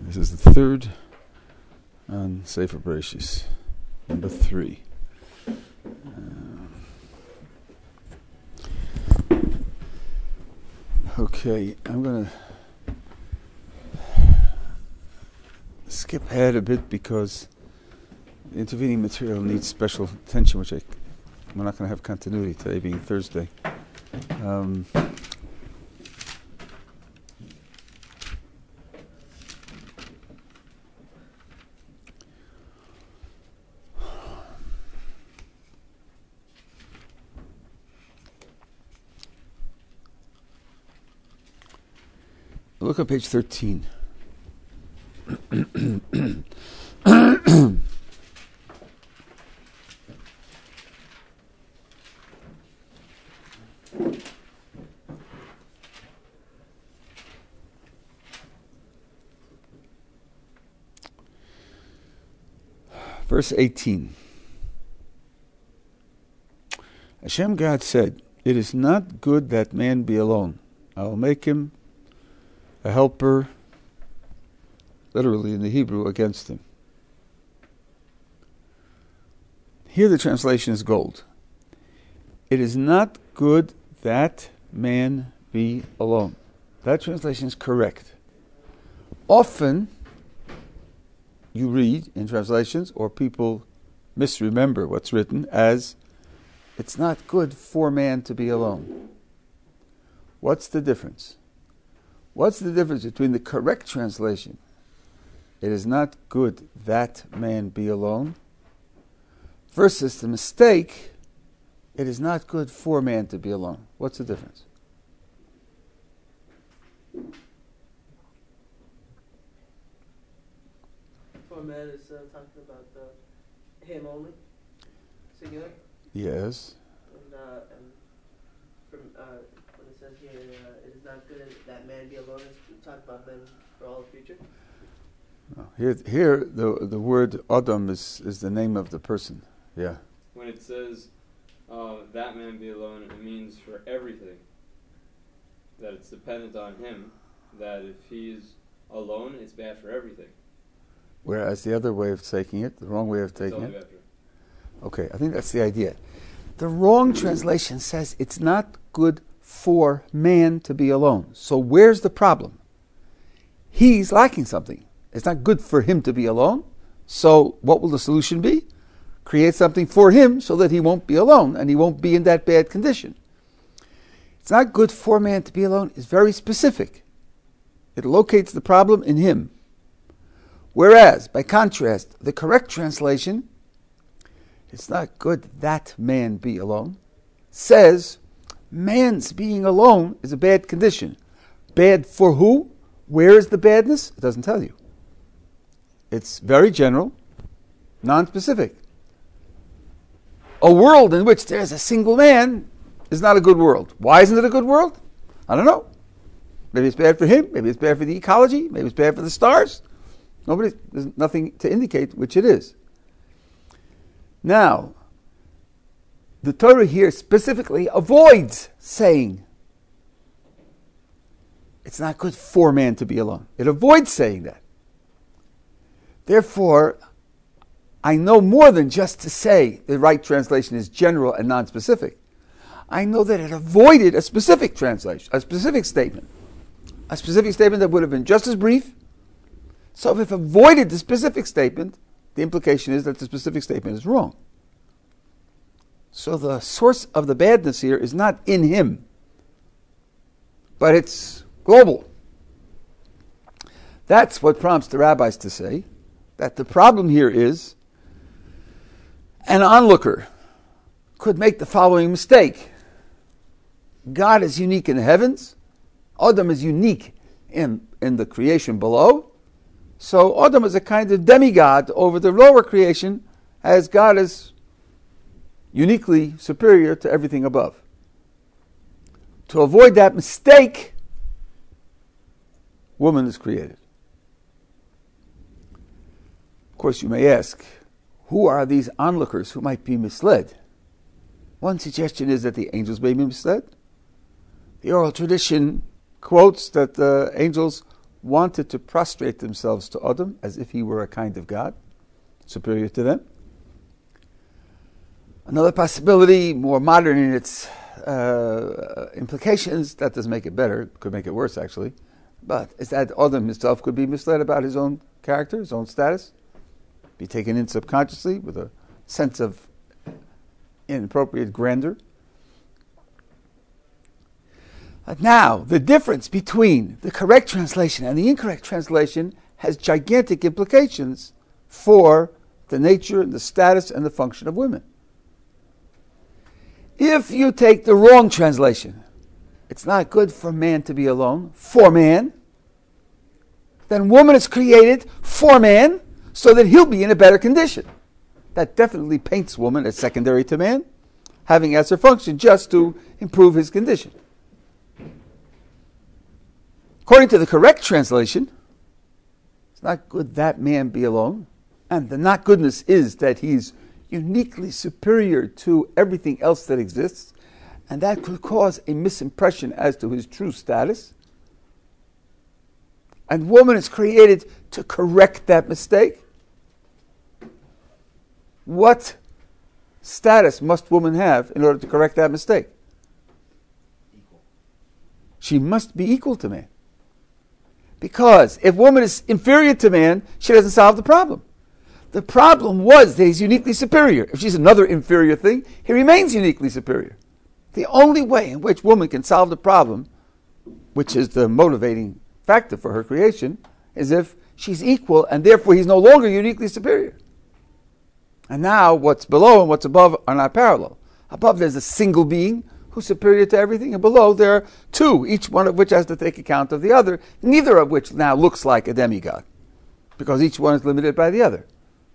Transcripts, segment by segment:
This is the third on Sefer Bereshis, number 3. Okay, I'm going to skip ahead a bit because the intervening material needs special attention, which we're not going to have continuity today, being Thursday. Look at page 13. Verse 18. Hashem God said, "It is not good that man be alone. I will make him a helper," literally in the Hebrew, against him. Here the translation is gold. It is not good that man be alone. That translation is correct. Often you read in translations, or people misremember what's written as, "It's not good for man to be alone." What's the difference? What's the difference between the correct translation, "It is not good that man be alone," versus the mistake, "It is not good for man to be alone"? What's the difference? For man is talking about him only, singular. Yes. And from when it says here, "It is not good that man be alone," it's talking about men for all the future. No. Here the word Adam is the name of the person. Yeah. When it says that man be alone, it means for everything. That it's dependent on him. That if he's alone, it's bad for everything. Whereas the other way of taking it, the wrong way of taking it. Okay, I think that's the idea. The wrong translation says it's not good for man to be alone. So where's the problem? He's lacking something. It's not good for him to be alone. So what will the solution be? Create something for him so that he won't be alone and he won't be in that bad condition. It's not good for man to be alone. It's very specific. It locates the problem in him. Whereas, by contrast, the correct translation, "It's not good that man be alone," says man's being alone is a bad condition. Bad for who? Where is the badness? It doesn't tell you. It's very general, non-specific. A world in which there's a single man is not a good world. Why isn't it a good world? I don't know. Maybe it's bad for him. Maybe it's bad for the ecology. Maybe it's bad for the stars. There's nothing to indicate which it is. Now, the Torah here specifically avoids saying it's not good for man to be alone. It avoids saying that. Therefore, I know more than just to say the right translation is general and non-specific. I know that it avoided a specific translation, a specific statement that would have been just as brief. So if it avoided the specific statement, the implication is that the specific statement is wrong. So the source of the badness here is not in him, but it's global. That's what prompts the rabbis to say that the problem here is an onlooker could make the following mistake. God is unique in the heavens. Adam is unique in the creation below. So Adam is a kind of demigod over the lower creation, as God is uniquely superior to everything above. To avoid that mistake, woman is created. Of course, you may ask, who are these onlookers who might be misled? One suggestion is that the angels may be misled. The oral tradition quotes that the angels wanted to prostrate themselves to Adam as if he were a kind of God, superior to them. Another possibility, more modern in its implications, that doesn't make it better, could make it worse actually, but is that Adam himself could be misled about his own character, his own status, be taken in subconsciously with a sense of inappropriate grandeur. Now, the difference between the correct translation and the incorrect translation has gigantic implications for the nature, the status, and the function of women. If you take the wrong translation, it's not good for man to be alone, for man, then woman is created for man so that he'll be in a better condition. That definitely paints woman as secondary to man, having as her function just to improve his condition. According to the correct translation, it's not good that man be alone, and the not goodness is that he's uniquely superior to everything else that exists, and that could cause a misimpression as to his true status. And woman is created to correct that mistake. What status must woman have in order to correct that mistake? Equal. She must be equal to man. Because if woman is inferior to man, she doesn't solve the problem. The problem was that he's uniquely superior. If she's another inferior thing, he remains uniquely superior. The only way in which woman can solve the problem, which is the motivating factor for her creation, is if she's equal and therefore he's no longer uniquely superior. And now what's below and what's above are not parallel. Above there's a single being who's superior to everything, and below there are two, each one of which has to take account of the other, neither of which now looks like a demigod, because each one is limited by the other.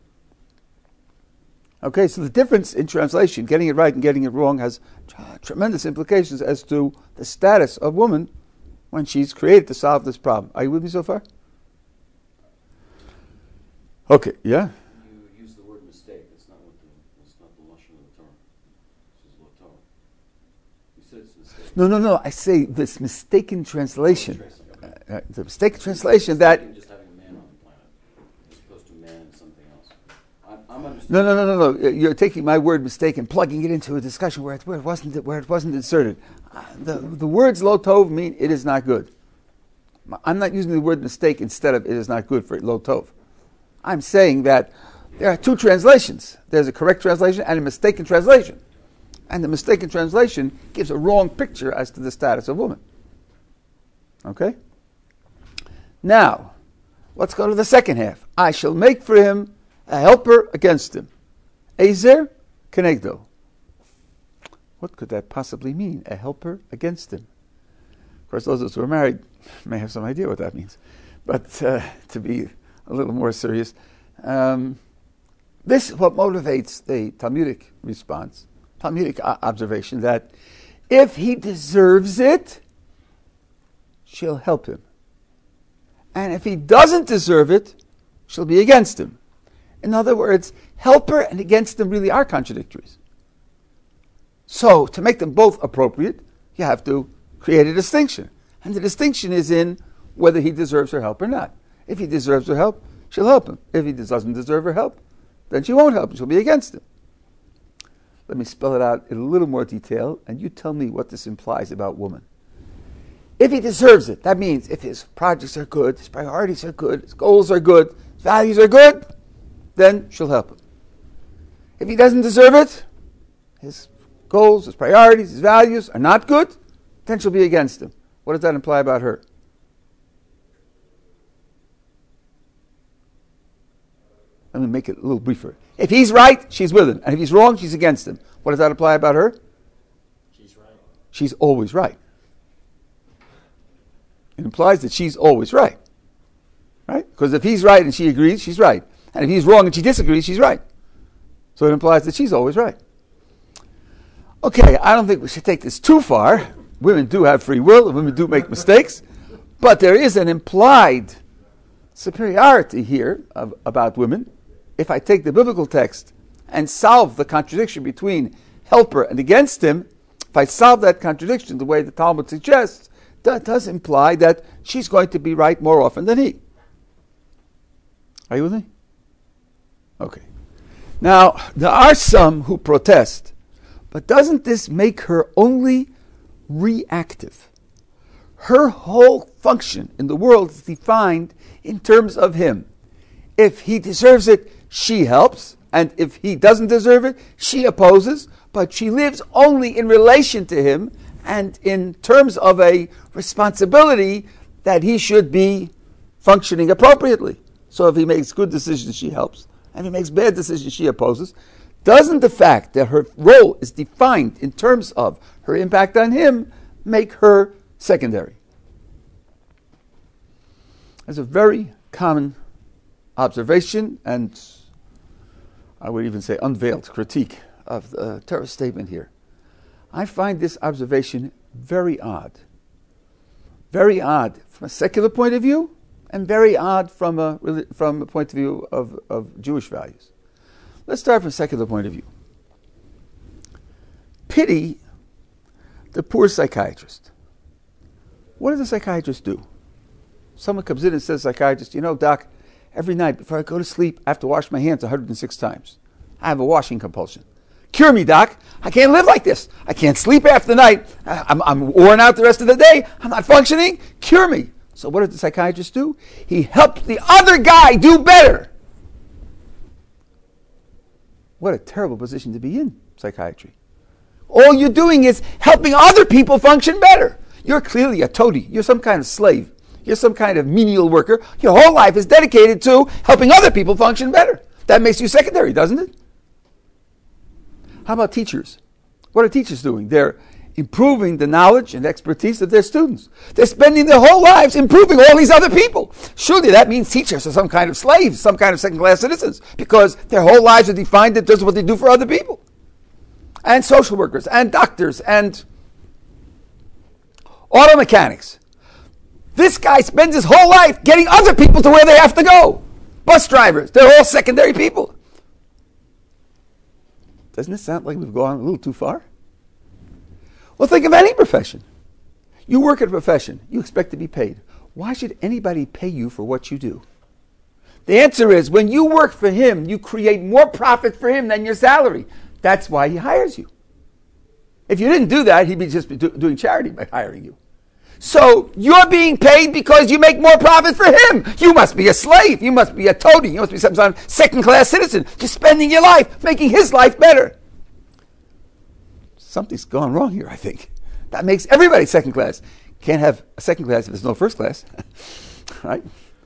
Okay, so the difference in translation, getting it right and getting it wrong, has tremendous implications as to the status of woman when she's created to solve this problem. Are you with me so far? Okay, yeah? You use the word mistake. It's not the lashon of the Torah. This is Lo Torah. You said it's a mistake. No. I say this mistaken translation. The mistaken translation that... Just having a man on the planet as opposed to man and something else. I'm understanding. No. You're taking my word mistake and plugging it into a discussion where it wasn't inserted. The words lo tov mean it is not good. I'm not using the word mistake instead of it is not good for lo tov. I'm saying that there are two translations. There's a correct translation and a mistaken translation. And the mistaken translation gives a wrong picture as to the status of woman. Okay? Now, let's go to the second half. I shall make for him a helper against him. Ezer kenegdo. What could that possibly mean? A helper against him. Of course, those of us who are married may have some idea what that means. But to be a little more serious, this is what motivates the Talmudic response, Talmudic observation, that if he deserves it, she'll help him. And if he doesn't deserve it, she'll be against him. In other words, helper and against him really are contradictories. So, to make them both appropriate, you have to create a distinction. And the distinction is in whether he deserves her help or not. If he deserves her help, she'll help him. If he doesn't deserve her help, then she won't help him. She'll be against him. Let me spell it out in a little more detail, and you tell me what this implies about woman. If he deserves it, that means if his projects are good, his priorities are good, his goals are good, his values are good, then she'll help him. If he doesn't deserve it, his goals, his priorities, his values are not good, then she'll be against him. What does that imply about her? Let me make it a little briefer. If he's right, she's with him. And if he's wrong, she's against him. What does that imply about her? She's right. She's always right. It implies that she's always right. Right? Because if he's right and she agrees, she's right. And if he's wrong and she disagrees, she's right. So it implies that she's always right. Okay, I don't think we should take this too far. Women do have free will, and women do make mistakes. But there is an implied superiority here about women. If I take the biblical text and solve the contradiction between helper and against him, if I solve that contradiction the way the Talmud suggests, does imply that she's going to be right more often than he. Are you with me? Okay. Now, there are some who protest, but doesn't this make her only reactive? Her whole function in the world is defined in terms of him. If he deserves it, she helps, and if he doesn't deserve it, she opposes, but she lives only in relation to him and in terms of a responsibility that he should be functioning appropriately. So if he makes good decisions, she helps, and if he makes bad decisions, she opposes. Doesn't the fact that her role is defined in terms of her impact on him make her secondary? That's a very common observation, and I would even say unveiled critique of the Torah statement here. I find this observation very odd. Very odd from a secular point of view, and very odd from a point of view of Jewish values. Let's start from a secular point of view. Pity the poor psychiatrist. What does the psychiatrist do? Someone comes in and says, psychiatrist, doc, every night before I go to sleep, I have to wash my hands 106 times. I have a washing compulsion. Cure me, doc. I can't live like this. I can't sleep half the night. I'm worn out the rest of the day. I'm not functioning. Cure me. So what did the psychiatrist do? He helped the other guy do better. What a terrible position to be in, psychiatry. All you're doing is helping other people function better. You're clearly a toady. You're some kind of slave. You're some kind of menial worker. Your whole life is dedicated to helping other people function better. That makes you secondary, doesn't it? How about teachers? What are teachers doing? They're improving the knowledge and expertise of their students. They're spending their whole lives improving all these other people. Surely that means teachers are some kind of slaves, some kind of second-class citizens, because their whole lives are defined in terms of what they do for other people. And social workers, and doctors, and auto mechanics. This guy spends his whole life getting other people to where they have to go. Bus drivers, they're all secondary people. Doesn't it sound like we've gone a little too far? Well, think of any profession. You work at a profession, you expect to be paid. Why should anybody pay you for what you do? The answer is, when you work for him, you create more profit for him than your salary. That's why he hires you. If you didn't do that, he'd be just doing charity by hiring you. So you're being paid because you make more profit for him. You must be a slave. You must be a toady. You must be some sort of second-class citizen. You're spending your life making his life better. Something's gone wrong here, I think. That makes everybody second class. Can't have a second class if there's no first class. Right?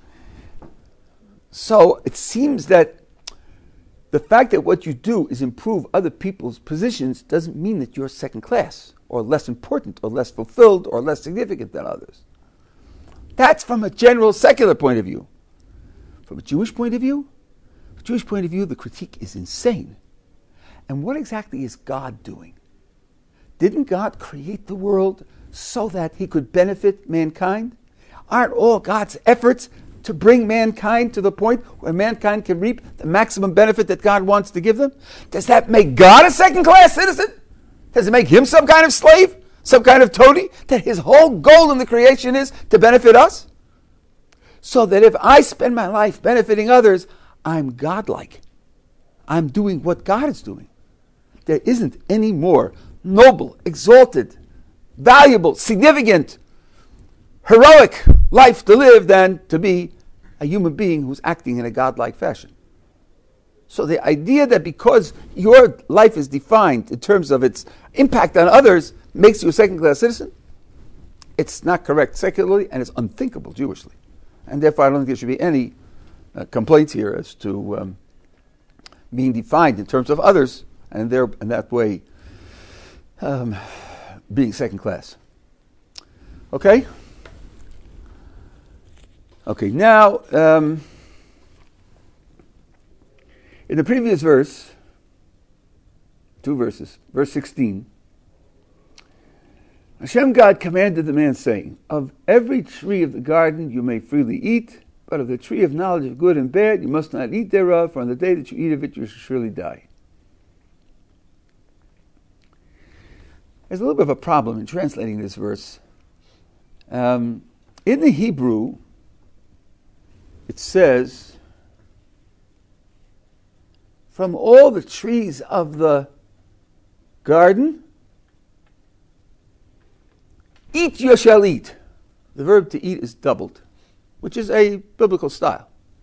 So it seems that the fact that what you do is improve other people's positions doesn't mean that you're second class, or less important, or less fulfilled, or less significant than others. That's from a general secular point of view. From a Jewish point of view, the critique is insane. And what exactly is God doing? Didn't God create the world so that he could benefit mankind? Aren't all God's efforts to bring mankind to the point where mankind can reap the maximum benefit that God wants to give them? Does that make God a second-class citizen? Does it make him some kind of slave? Some kind of toady? That his whole goal in the creation is to benefit us? So that if I spend my life benefiting others, I'm godlike. I'm doing what God is doing. There isn't any more noble, exalted, valuable, significant, heroic life to live than to be a human being who's acting in a godlike fashion. So the idea that because your life is defined in terms of its impact on others makes you a second-class citizen, it's not correct secularly, and it's unthinkable Jewishly. And therefore I don't think there should be any complaints here as to being defined in terms of others, and in that way being second-class. Okay? Okay, now, in the previous verse, 2 verses, verse 16, Hashem God commanded the man, saying, of every tree of the garden you may freely eat, but of the tree of knowledge of good and bad you must not eat thereof, for on the day that you eat of it you shall surely die. There's a little bit of a problem in translating this verse. In the Hebrew, it says, from all the trees of the garden, eat you shall eat. The verb to eat is doubled, which is a biblical style.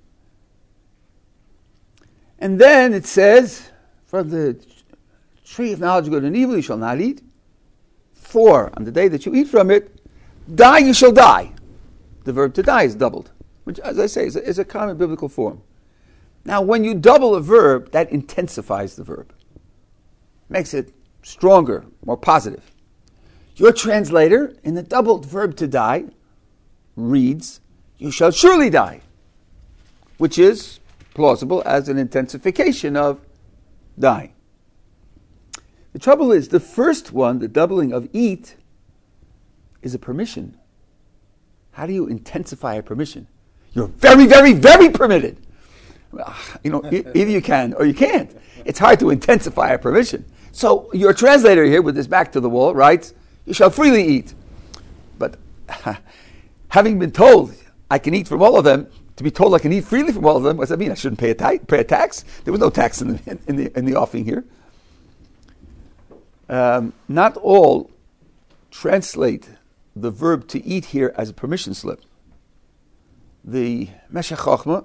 And then it says, from the tree of knowledge of good and evil you shall not eat. For, on the day that you eat from it, die you shall die. The verb to die is doubled, which, as I say, is a common biblical form. Now, when you double a verb, that intensifies the verb. Makes it stronger, more positive. Your translator, in the doubled verb to die, reads, you shall surely die, which is plausible as an intensification of dying. The trouble is, the first one, the doubling of eat, is a permission. How do you intensify a permission? You're very, very, very permitted. Either you can or you can't. It's hard to intensify a permission. So your translator here, with his back to the wall, writes, you shall freely eat. But having been told I can eat from all of them, to be told I can eat freely from all of them, what does that mean? I shouldn't pay a tax? There was no tax in the offering here. Not all translate the verb to eat here as a permission slip. The Meshech Chochmah,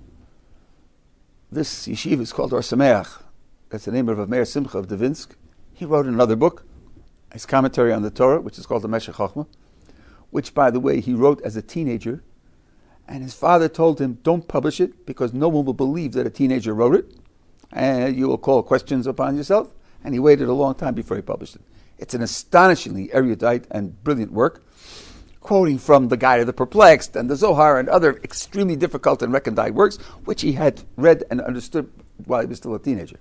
this yeshiva is called Or Sameach. That's the name of Meir Simcha of Devinsk. He wrote another book, his commentary on the Torah, which is called the Meshech Chochmah, which, by the way, he wrote as a teenager. And his father told him, don't publish it, because no one will believe that a teenager wrote it, and you will call questions upon yourself. And he waited a long time before he published it. It's an astonishingly erudite and brilliant work, quoting from the Guide of the Perplexed and the Zohar and other extremely difficult and recondite works, which he had read and understood while he was still a teenager.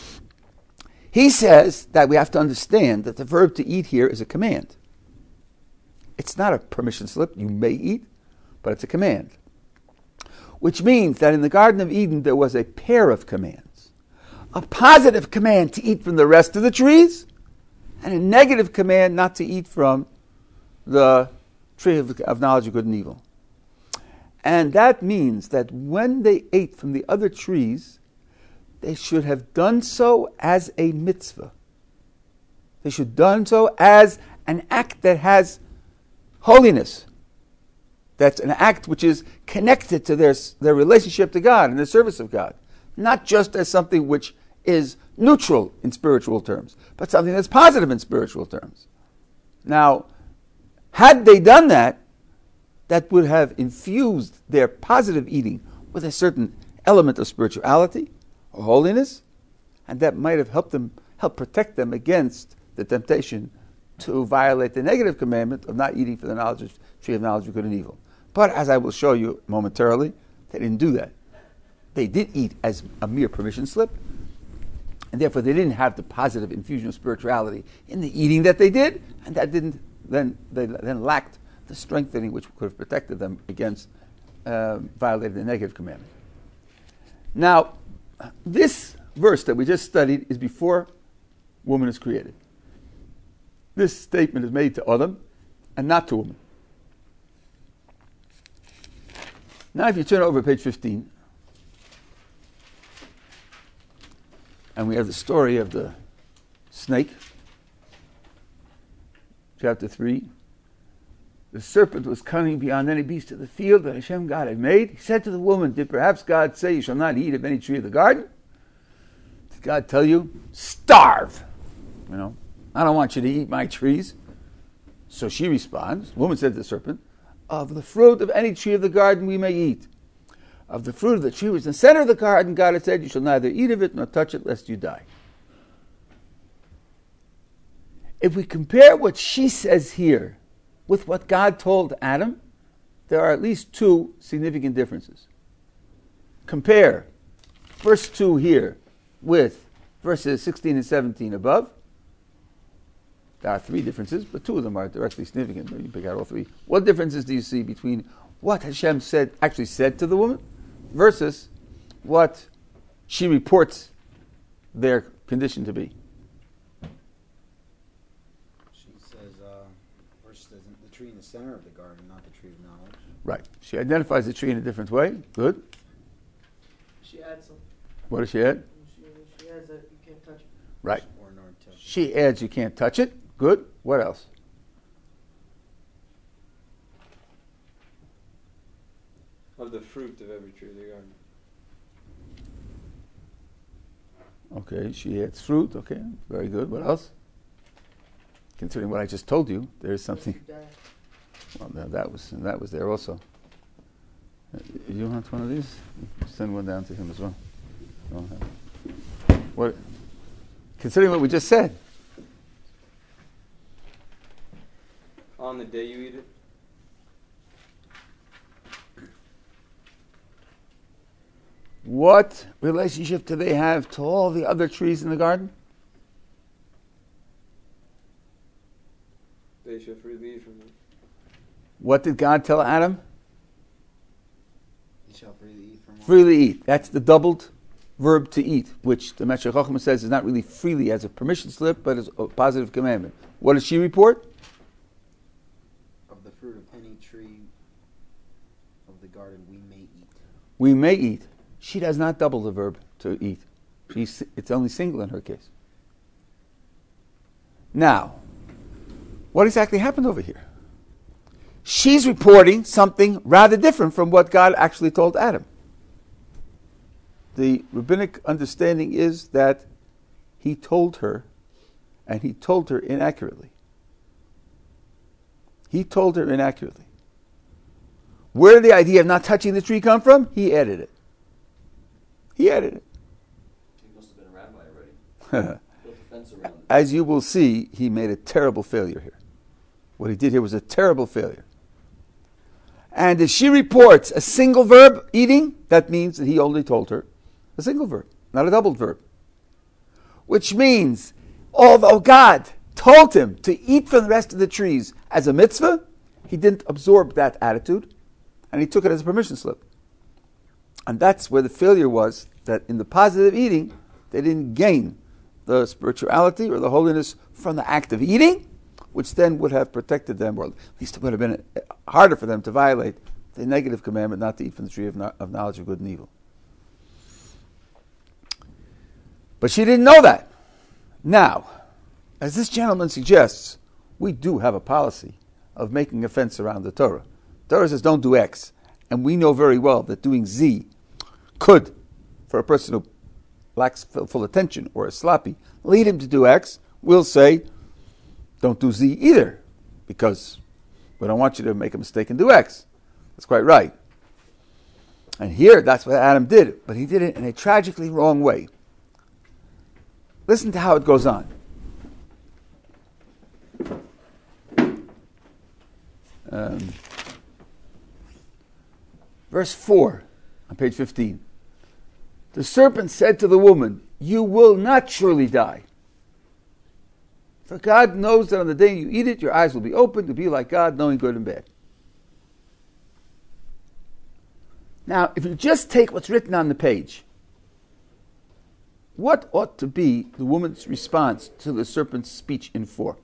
He says that we have to understand that the verb to eat here is a command. It's not a permission slip, you may eat, but it's a command. Which means that in the Garden of Eden there was a pair of commands. A positive command to eat from the rest of the trees, and a negative command not to eat from the tree of knowledge of good and evil. And that means that when they ate from the other trees, they should have done so as a mitzvah. They should have done so as an act that has holiness. That's an act which is connected to their relationship to God and the service of God. Not just as something which is neutral in spiritual terms, but something that's positive in spiritual terms. Now, had they done that, that would have infused their positive eating with a certain element of spirituality or holiness, and that might have helped protect them against the temptation to violate the negative commandment of not eating from the tree of knowledge of good and evil. But as I will show you momentarily, they didn't do that. They did eat as a mere permission slip, and therefore they didn't have the positive infusion of spirituality in the eating that they did, and that didn't. Then they lacked the strengthening which could have protected them against violating the negative commandment. Now, this verse that we just studied is before woman is created. This statement is made to Adam and not to woman. Now, if you turn over to page 15, and we have the story of the snake, chapter 3. The serpent was cunning beyond any beast of the field that Hashem God had made. He said to the woman, did perhaps God say you shall not eat of any tree of the garden? Did God tell you, starve? I don't want you to eat my trees. So she responds, the woman said to the serpent, of the fruit of any tree of the garden we may eat. Of the fruit of the tree which is in the center of the garden, God had said, you shall neither eat of it nor touch it, lest you die. If we compare what she says here with what God told Adam, there are at least two significant differences. Compare verse 2 here with verses 16 and 17 above. There are three differences, but two of them are directly significant. Maybe you pick out all three. What differences do you see between what Hashem actually said to the woman versus what she reports their condition to be? She says, verse says, the tree in the center of the garden She identifies the tree in a different way. Good. She adds some. What does she add? She adds that you can't touch it. Right. Or an article. She adds you can't touch it. Good. What else? Of the fruit of every tree of the garden. Okay, she adds fruit. Okay, very good. What else? Considering what I just told you, there is something. You die. Well, that was there also. You want one of these? Send one down to him as well. Don't have. What? Considering what we just said. On the day you eat it. What relationship do they have to all the other trees in the garden? They shall freely eat from it. What did God tell Adam? You shall freely eat from all. Freely eat. That's the doubled verb to eat, which the Meshech Chochmah says is not really freely as a permission slip, but as a positive commandment. What does she report? Of the fruit of any tree of the garden we may eat. We may eat. She does not double the verb to eat. It's only single in her case. Now, what exactly happened over here? She's reporting something rather different from what God actually told Adam. The rabbinic understanding is that he told her, and he told her inaccurately. He told her inaccurately. Where did the idea of not touching the tree come from? He added it. He added it. He must have been a rabbi already. Built a fence around it. As you will see, he made a terrible failure here. What he did here was a terrible failure. And if she reports a single verb, eating, that means that he only told her a single verb, not a doubled verb. Which means, although God told him to eat from the rest of the trees as a mitzvah, he didn't absorb that attitude, and he took it as a permission slip. And that's where the failure was, that in the positive eating, they didn't gain the spirituality or the holiness from the act of eating, which then would have protected them, or at least it would have been harder for them to violate the negative commandment not to eat from the tree of knowledge of good and evil. But she didn't know that. Now, as this gentleman suggests, we do have a policy of making a fence around the Torah. The Torah says don't do X. And we know very well that doing Z could, for a person who lacks full attention or is sloppy, lead him to do X. We'll say, don't do Z either, because we don't want you to make a mistake and do X. That's quite right. And here, that's what Adam did, but he did it in a tragically wrong way. Listen to how it goes on. Verse 4 on page 15. The serpent said to the woman, you will not surely die. For God knows that on the day you eat it, your eyes will be opened to be like God, knowing good and bad. Now, if you just take what's written on the page, what ought to be the woman's response to the serpent's speech in 4?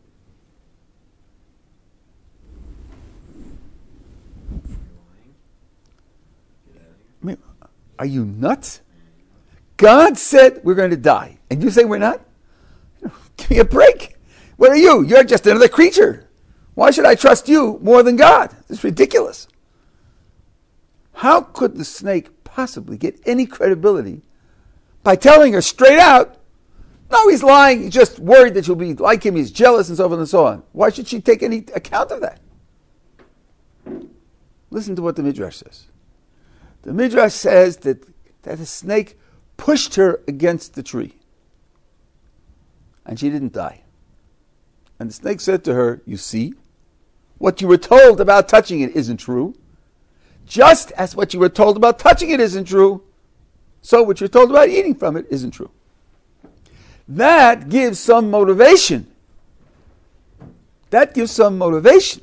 I mean, are you nuts? God said we're going to die, and you say we're not? Give me a break. What are you? You're just another creature. Why should I trust you more than God? It's ridiculous. How could the snake possibly get any credibility by telling her straight out, no, he's lying, he's just worried that she'll be like him, he's jealous, and so forth and so on. Why should she take any account of that? Listen to what the Midrash says. The Midrash says that the snake pushed her against the tree, and she didn't die. And the snake said to her, you see, what you were told about touching it isn't true. Just as what you were told about touching it isn't true, so what you're told about eating from it isn't true. That gives some motivation. That gives some motivation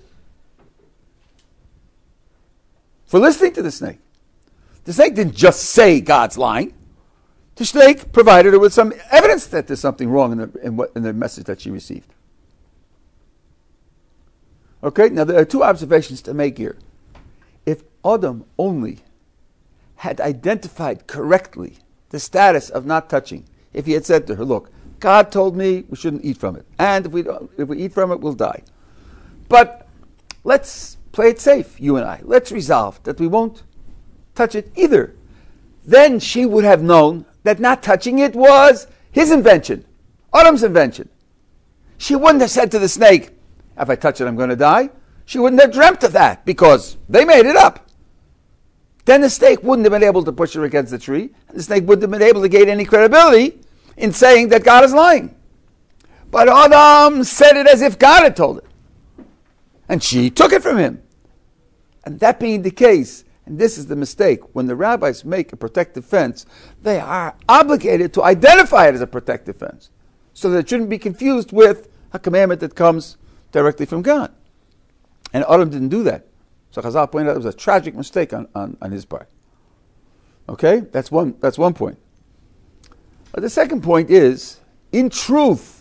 for listening to the snake. The snake didn't just say God's lying. The snake provided her with some evidence that there's something wrong in the message that she received. Okay, now there are two observations to make here. If Adam only had identified correctly the status of not touching, if he had said to her, look, God told me we shouldn't eat from it, and if we eat from it, we'll die. But let's play it safe, you and I. Let's resolve that we won't touch it either. Then she would have known that not touching it was his invention, Adam's invention. She wouldn't have said to the snake, if I touch it, I'm going to die. She wouldn't have dreamt of that because they made it up. Then the snake wouldn't have been able to push her against the tree, and the snake wouldn't have been able to gain any credibility in saying that God is lying. But Adam said it as if God had told it. And she took it from him. And that being the case, and this is the mistake, when the rabbis make a protective fence, they are obligated to identify it as a protective fence, so that it shouldn't be confused with a commandment that comes directly from God. And Adam didn't do that. So Chazal pointed out it was a tragic mistake on his part. Okay? That's one point. But the second point is, in truth,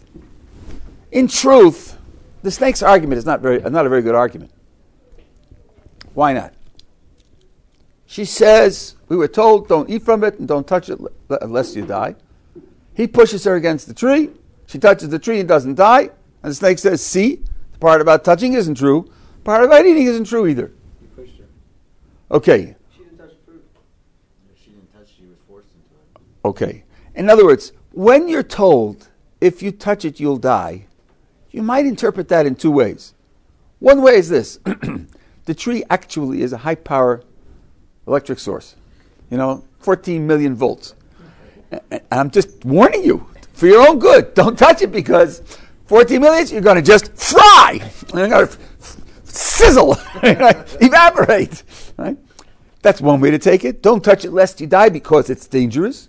the snake's argument is not a very good argument. Why not? She says, we were told, don't eat from it and don't touch it unless you die. He pushes her against the tree. She touches the tree and doesn't die. And the snake says, see, the part about touching isn't true. The part about eating isn't true either. He pushed her. Okay. She didn't touch the fruit. She didn't touch, she was forced into it. Okay. In other words, when you're told, if you touch it, you'll die, you might interpret that in two ways. One way is this. The tree actually is a high-power electric source. 14 million volts. And I'm just warning you, for your own good, don't touch it because 14 million, you're going to just fry. You're going to sizzle, evaporate. Right? That's one way to take it. Don't touch it lest you die because it's dangerous.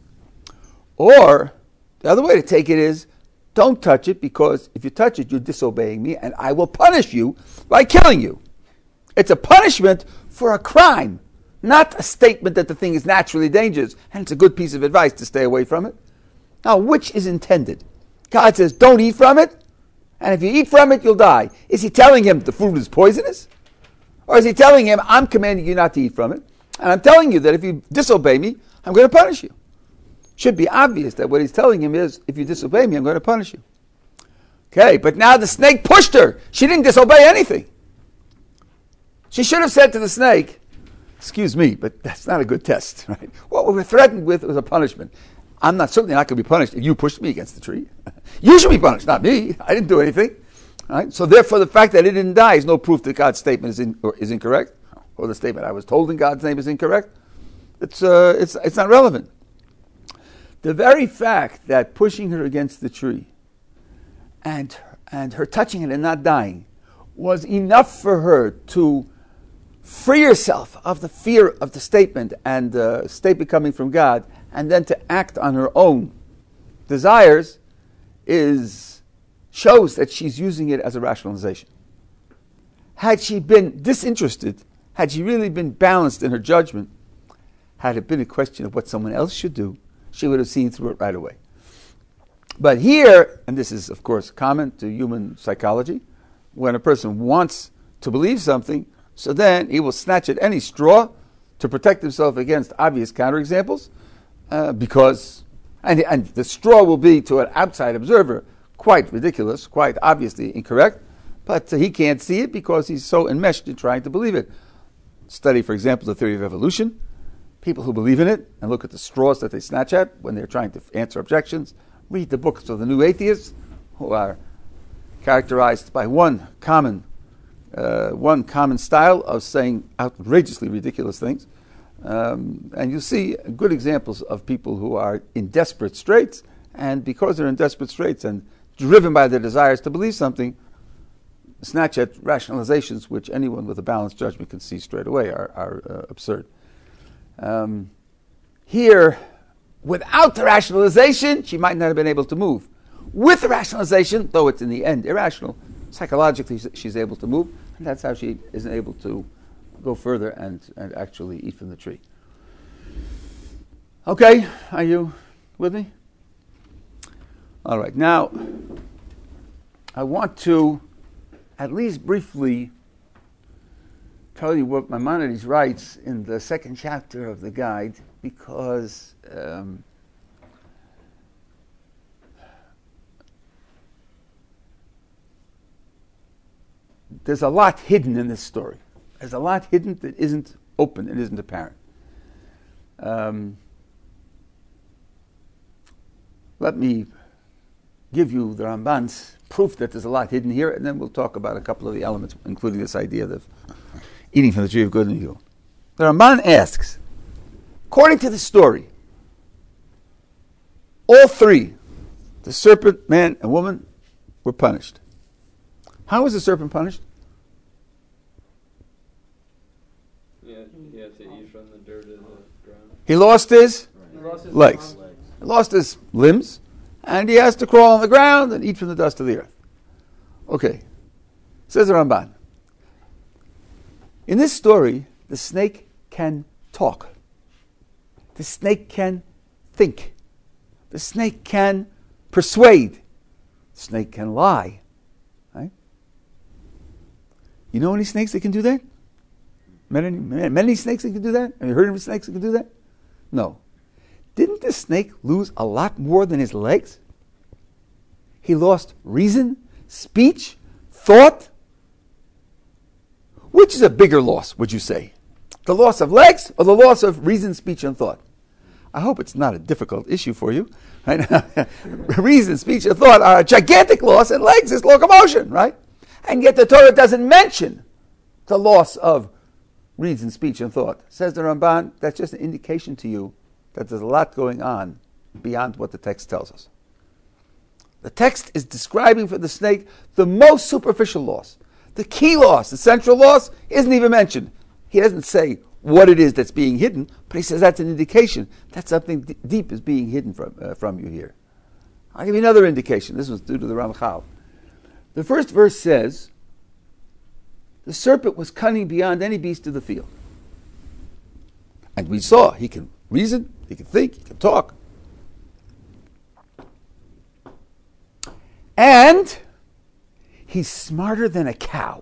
Or the other way to take it is, don't touch it because if you touch it, you're disobeying me and I will punish you by killing you. It's a punishment for a crime, not a statement that the thing is naturally dangerous, and it's a good piece of advice to stay away from it. Now, which is intended? God says, don't eat from it, and if you eat from it, you'll die. Is he telling him the fruit is poisonous? Or is he telling him, I'm commanding you not to eat from it, and I'm telling you that if you disobey me, I'm going to punish you? Should be obvious that what he's telling him is, if you disobey me, I'm going to punish you. Okay, but now the snake pushed her. She didn't disobey anything. She should have said to the snake, excuse me, but that's not a good test, right? What we were threatened with was a punishment. I'm certainly not going to be punished if you pushed me against the tree. You should be punished, not me. I didn't do anything. Right? So therefore, the fact that it didn't die is no proof that God's statement is incorrect, or the statement I was told in God's name is incorrect. It's not relevant. The very fact that pushing her against the tree and her touching it and not dying was enough for her to free herself of the fear of the statement and the statement coming from God, and then to act on her own desires, shows that she's using it as a rationalization. Had she been disinterested, had she really been balanced in her judgment, had it been a question of what someone else should do, she would have seen through it right away. But here, and this is of course common to human psychology, when a person wants to believe something, so then he will snatch at any straw to protect himself against obvious counterexamples, because the straw will be, to an outside observer, quite ridiculous, quite obviously incorrect, but he can't see it because he's so enmeshed in trying to believe it. Study, for example, the theory of evolution. People who believe in it and look at the straws that they snatch at when they're trying to answer objections. Read the books of the new atheists, who are characterized by one common style of saying outrageously ridiculous things. And you see good examples of people who are in desperate straits, and because they're in desperate straits and driven by their desires to believe something, snatch at rationalizations which anyone with a balanced judgment can see straight away are absurd. Here, without the rationalization, she might not have been able to move. With the rationalization, though it's in the end irrational, psychologically she's able to move, and that's how she isn't able to go further and actually eat from the tree. Okay, are you with me? All right, now I want to at least briefly tell you what Maimonides writes in the second chapter of the guide, because there's a lot hidden in this story. There's a lot hidden that isn't open, it isn't apparent. Let me give you the Ramban's proof that there's a lot hidden here, and then we'll talk about a couple of the elements, including this idea of eating from the tree of good and evil. The Ramban asks, according to the story, all three, the serpent, man, and woman, were punished. How was the serpent punished? Yeah, he had to eat from the dirt of the ground. He lost his He lost his legs. arm. He lost his limbs, and he has to crawl on the ground and eat from the dust of the earth. Okay. Says the Ramban. In this story, the snake can talk. The snake can think. The snake can persuade. The snake can lie. Right? You know any snakes that can do that? Many snakes that can do that? Have you heard of snakes that can do that? No. Didn't the snake lose a lot more than his legs? He lost reason, speech, thought. Which is a bigger loss, would you say? The loss of legs or the loss of reason, speech, and thought? I hope it's not a difficult issue for you. Right? Reason, speech, and thought are a gigantic loss, and legs is locomotion, right? And yet the Torah doesn't mention the loss of reason, speech, and thought. Says the Ramban, that's just an indication to you that there's a lot going on beyond what the text tells us. The text is describing for the snake the most superficial loss. The key loss, the central loss, isn't even mentioned. He doesn't say what it is that's being hidden, but he says that's an indication that something deep is being hidden from you here. I'll give you another indication. This was due to the Ramchal. The first verse says, the serpent was cunning beyond any beast of the field. And we saw he can reason, he can think, he can talk. And he's smarter than a cow.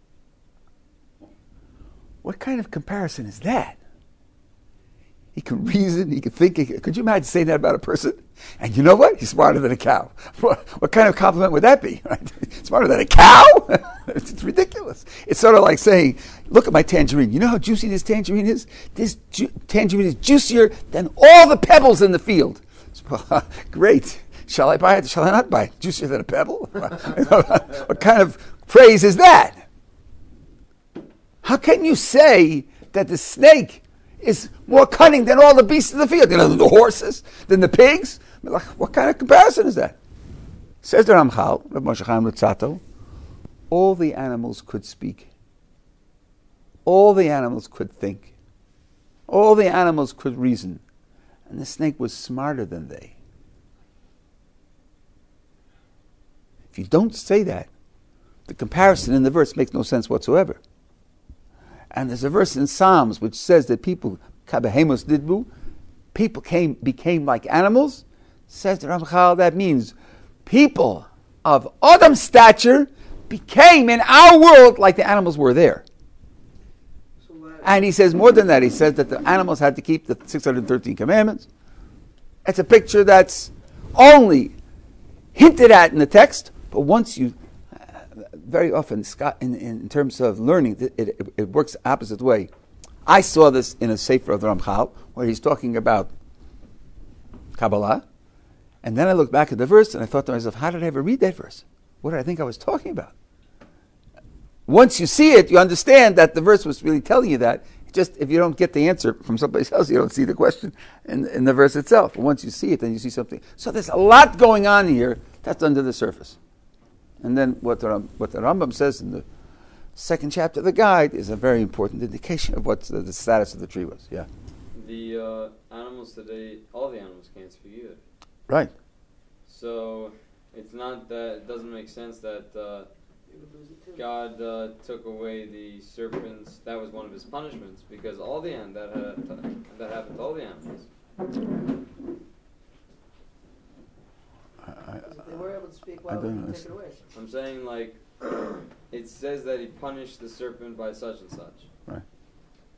What kind of comparison is that? He can reason, he can think. Could you imagine saying that about a person? And you know what? He's smarter than a cow. What kind of compliment would that be? Right? Smarter than a cow? It's ridiculous. It's sort of like saying, look at my tangerine. You know how juicy this tangerine is? This tangerine is juicier than all the pebbles in the field. Great. Shall I buy it? Shall I not buy it? Juicier than a pebble? What kind of praise is that? How can you say that the snake is more cunning than all the beasts of the field? You know, the horses, than the pigs? What kind of comparison is that? Says the Ramchal, Rav Moshe Chaim Luzzatto, all the animals could speak. All the animals could think. All the animals could reason. And the snake was smarter than they. If you don't say that, the comparison in the verse makes no sense whatsoever. And there's a verse in Psalms which says that people, kabehemos didbu, people became like animals. Says the Ramchal, that means people of Adam stature became in our world like the animals were there. And he says more than that. He says that the animals had to keep the 613 commandments. It's a picture that's only hinted at in the text, but once you, very often, in terms of learning, it works the opposite way. I saw this in a Sefer of the Ramchal, where he's talking about Kabbalah, and then I looked back at the verse, and I thought to myself, how did I ever read that verse? What did I think I was talking about? Once you see it, you understand that the verse was really telling you that. Just if you don't get the answer from someplace else, you don't see the question in the verse itself. But once you see it, then you see something. So there's a lot going on here that's under the surface. And then what the Rambam says in the second chapter of the guide is a very important indication of what the status of the tree was. Yeah. The animals today, all the animals can't speak either. Right. So it's not that, it doesn't make sense that God took away the serpents. That was one of his punishments, because all the that happened to all the animals. If they were able to speak, why would he take it away? I'm saying, like, it says that he punished the serpent by such and such.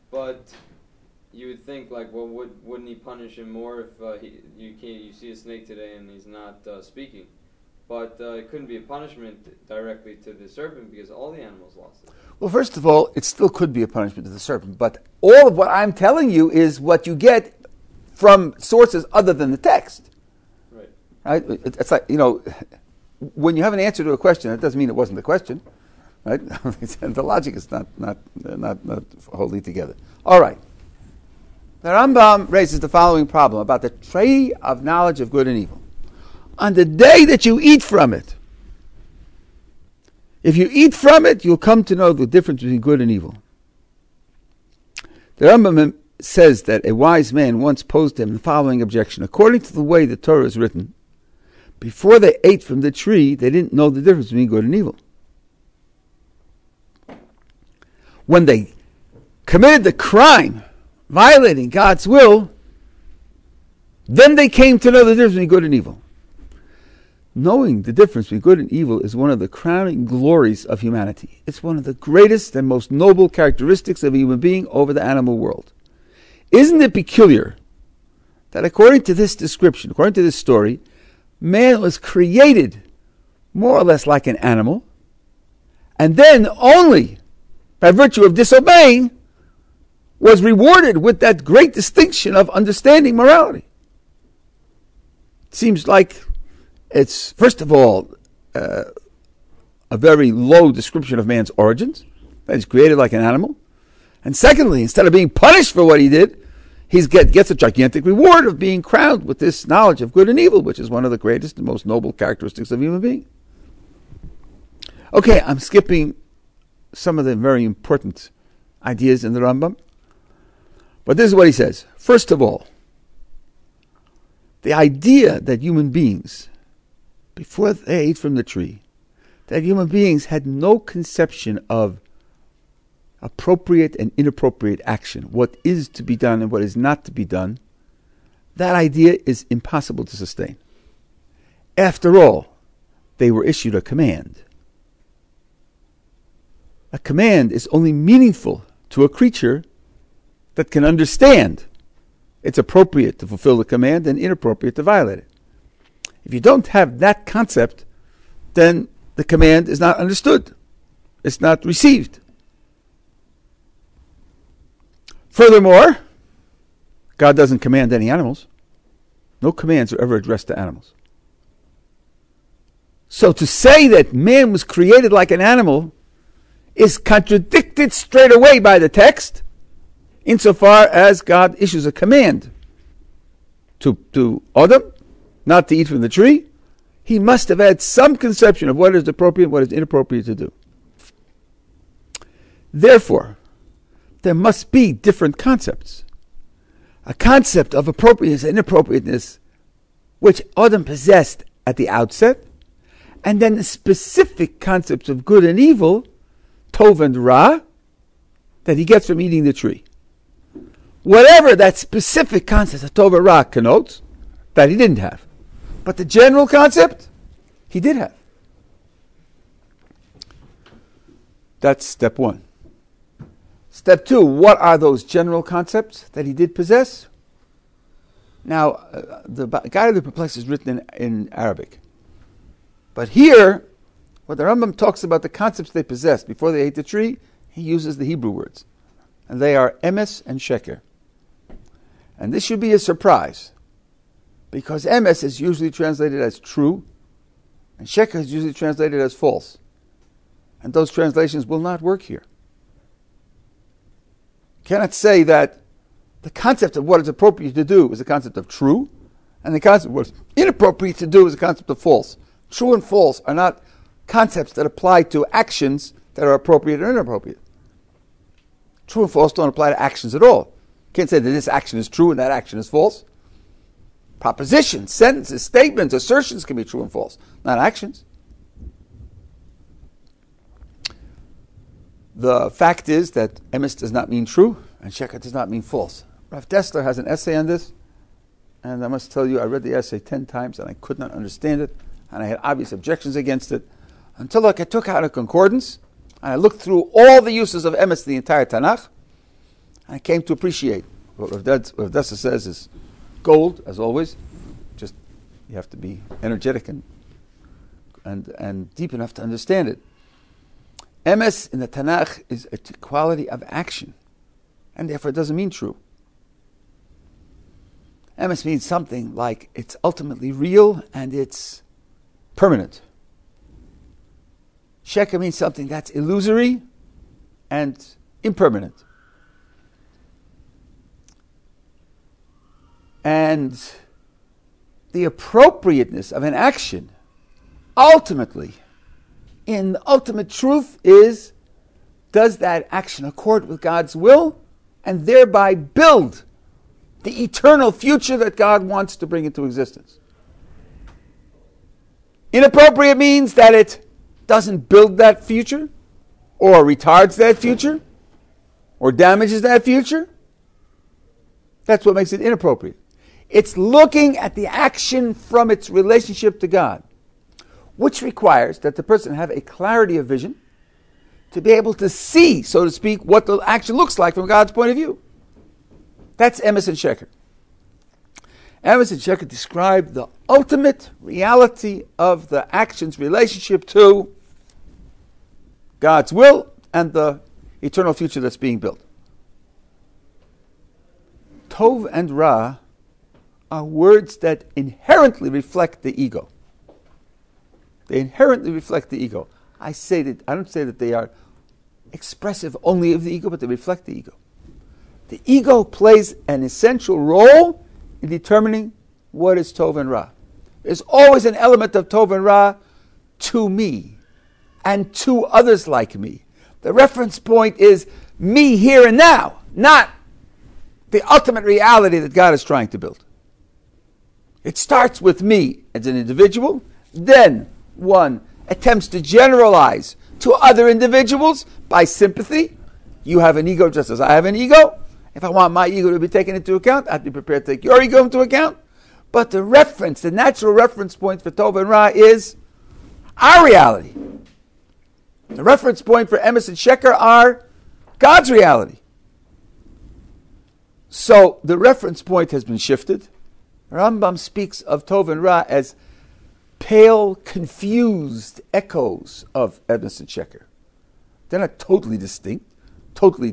but you would think, like, well, wouldn't he punish him more if you see a snake today and he's not speaking? But it couldn't be a punishment directly to the serpent because all the animals lost it. Well, first of all, it still could be a punishment to the serpent, but all of what I'm telling you is what you get from sources other than the text. Right? It's like, when you have an answer to a question, that doesn't mean it wasn't the question. Right? The logic is not wholly together. All right. The Rambam raises the following problem about the tree of knowledge of good and evil. On the day that you eat from it, if you eat from it, you'll come to know the difference between good and evil. The Rambam says that a wise man once posed to him the following objection. According to the way the Torah is written, before they ate from the tree, they didn't know the difference between good and evil. When they committed the crime, violating God's will, then they came to know the difference between good and evil. Knowing the difference between good and evil is one of the crowning glories of humanity. It's one of the greatest and most noble characteristics of a human being over the animal world. Isn't it peculiar that according to this description, according to this story, man was created more or less like an animal, and then only by virtue of disobeying was rewarded with that great distinction of understanding morality? It seems like it's, first of all, a very low description of man's origins, that he's created like an animal. And secondly, instead of being punished for what he did, he gets a gigantic reward of being crowned with this knowledge of good and evil, which is one of the greatest and most noble characteristics of a human being. Okay, I'm skipping some of the very important ideas in the Rambam. But this is what he says. First of all, the idea that human beings, before they ate from the tree, that human beings had no conception of appropriate and inappropriate action, what is to be done and what is not to be done, that idea is impossible to sustain. After all, they were issued a command. A command is only meaningful to a creature that can understand it's appropriate to fulfill the command and inappropriate to violate it. If you don't have that concept, then the command is not understood. It's not received. Furthermore, God doesn't command any animals. No commands are ever addressed to animals. So to say that man was created like an animal is contradicted straight away by the text, insofar as God issues a command to Adam not to eat from the tree. He must have had some conception of what is appropriate and what is inappropriate to do. Therefore, there must be different concepts. A concept of appropriateness and inappropriateness which Adam possessed at the outset, and then the specific concepts of good and evil, Tov and Ra, that he gets from eating the tree. Whatever that specific concept of Tov and Ra connotes, that he didn't have. But the general concept, he did have. That's step one. Step two, what are those general concepts that he did possess? Now, the Guide of the Perplexed is written in Arabic. But here, when the Rambam talks about the concepts they possessed before they ate the tree, he uses the Hebrew words. And they are emes and sheker. And this should be a surprise, because emes is usually translated as true, and sheker is usually translated as false. And those translations will not work here. You cannot say that the concept of what is appropriate to do is the concept of true, and the concept of what is inappropriate to do is the concept of false. True and false are not concepts that apply to actions that are appropriate or inappropriate. True and false don't apply to actions at all. You can't say that this action is true and that action is false. Propositions, sentences, statements, assertions can be true and false, not actions. The fact is that emes does not mean true and sheker does not mean false. Rav Dessler has an essay on this, and I must tell you, I read the essay 10 times and I could not understand it, and I had obvious objections against it, until I took out a concordance and I looked through all the uses of emes in the entire Tanakh, I came to appreciate. What Rav Dessa says is gold, as always. Just you have to be energetic and deep enough to understand it. Emes in the Tanakh is a quality of action, and therefore it doesn't mean true. Emes means something like it's ultimately real and it's permanent. Sheker means something that's illusory and impermanent. And the appropriateness of an action, ultimately, in the ultimate truth is, does that action accord with God's will and thereby build the eternal future that God wants to bring into existence? Inappropriate means that it doesn't build that future, or retards that future, or damages that future. That's what makes it inappropriate. It's looking at the action from its relationship to God, which requires that the person have a clarity of vision to be able to see, so to speak, what the action looks like from God's point of view. That's Emes and Sheker. Emes and Sheker describe the ultimate reality of the action's relationship to God's will and the eternal future that's being built. Tov and Ra are words that inherently reflect the ego. They inherently reflect the ego. I don't say that they are expressive only of the ego, but they reflect the ego. The ego plays an essential role in determining what is Tov and Ra. There's always an element of Tov and Ra to me and to others like me. The reference point is me here and now, not the ultimate reality that God is trying to build. It starts with me as an individual, then one attempts to generalize to other individuals by sympathy. You have an ego just as I have an ego. If I want my ego to be taken into account, I have to be prepared to take your ego into account. But the natural reference point for Tov and Ra is our reality. The reference point for Emes and Sheker are God's reality. So the reference point has been shifted. Rambam speaks of Tov and Ra as pale, confused echoes of Emes and Sheker. They're not totally distinct, totally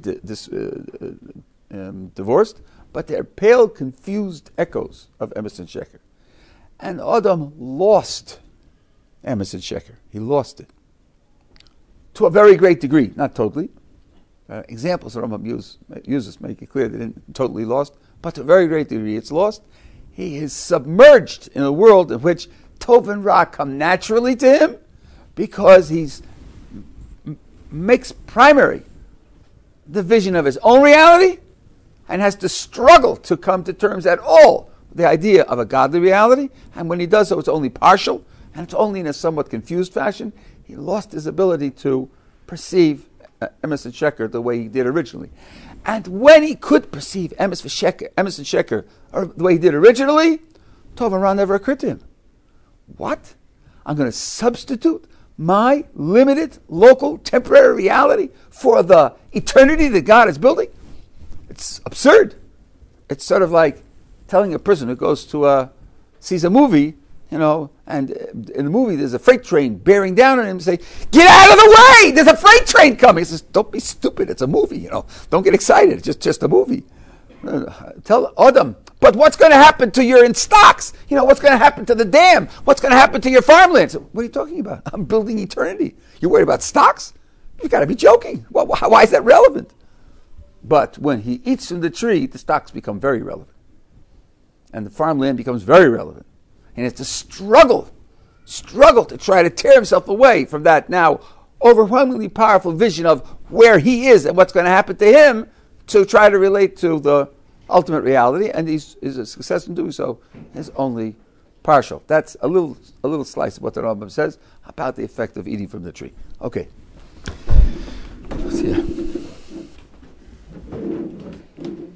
divorced, but they're pale, confused echoes of Emes and Sheker. And Adam lost Emes and Sheker. He lost it. To a very great degree, not totally. Examples that Rambam uses make it clear they didn't totally lost, but to a very great degree it's lost. He is submerged in a world in which Tov and Ra come naturally to him because he makes primary the vision of his own reality and has to struggle to come to terms at all with the idea of a godly reality. And when he does so, it's only partial, and it's only in a somewhat confused fashion. He lost his ability to perceive Emes and Sheker the way he did originally. And when he could perceive Emes and Sheker the way he did originally, Tov and Ra never occurred to him. What? I'm going to substitute my limited, local, temporary reality for the eternity that God is building? It's absurd. It's sort of like telling a person who goes to sees a movie, and in the movie there's a freight train bearing down on him, and say, "Get out of the way! There's a freight train coming." He says, "Don't be stupid. It's a movie. Don't get excited. It's just a movie." Tell Adam, but what's going to happen to your stocks? What's going to happen to the dam? What's going to happen to your farmlands? What are you talking about? I'm building eternity. You're worried about stocks? You've got to be joking. Why is that relevant? But when he eats from the tree, the stocks become very relevant. And the farmland becomes very relevant. And it's a struggle to try to tear himself away from that now overwhelmingly powerful vision of where he is and what's going to happen to him, to try to relate to the ultimate reality, and his success in doing so is only partial. That's a little slice of what the Rambam says about the effect of eating from the tree. Okay. See ya.